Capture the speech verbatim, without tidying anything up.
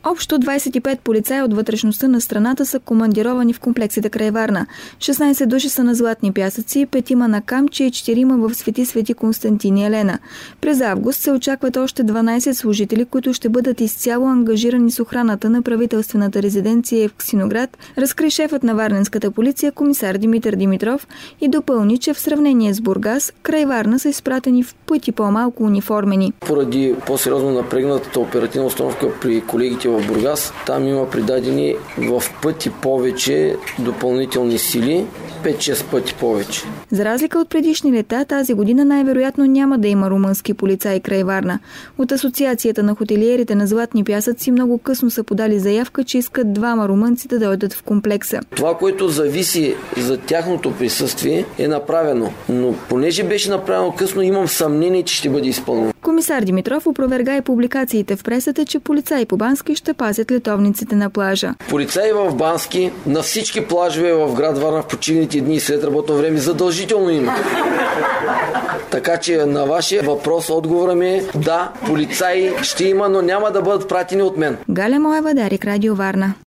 Общо двадесет и пет полицаи от вътрешността на страната са командировани в комплексите край Варна. шестнадесет души са на Златни пясъци, петима на Камчия и четирима в Свети Свети Константин и Елена. През август се очакват още дванадесет служители, които ще бъдат изцяло ангажирани с охраната на правителствената резиденция в Ксиноград, разкри шефът на варненската полиция комисар Димитър Димитров и допълни, че в сравнение с Бургас, край Варна са изпратени в пъти по-малко униформени. Поради по-сериозно напрегнатата оперативна установка при колегите в Бургас, там има придадени в пъти повече допълнителни сили, пет-шест пъти повече. За разлика от предишни лета, тази година най-вероятно няма да има румънски полицаи край Варна. От Асоциацията на хотелиерите на Златни пясъци много късно са подали заявка, че искат двама румънци да дойдат в комплекса. Това, което зависи за тяхното присъствие, е направено. Но понеже беше направено късно, имам съмнение, че ще бъде изпълнено. Комисар Димитров опроверга и публикациите в пресата, че полицаи по Бански ще пазят летовниците на плажа. Полицаи в Бански на всички плажове в град Варна в почивните дни след работно време задължително има. Така че на вашия въпрос отговора ми е да, полицаи ще има, но няма да бъдат пратени от мен. Галя Моева, Дарик, Радио Варна.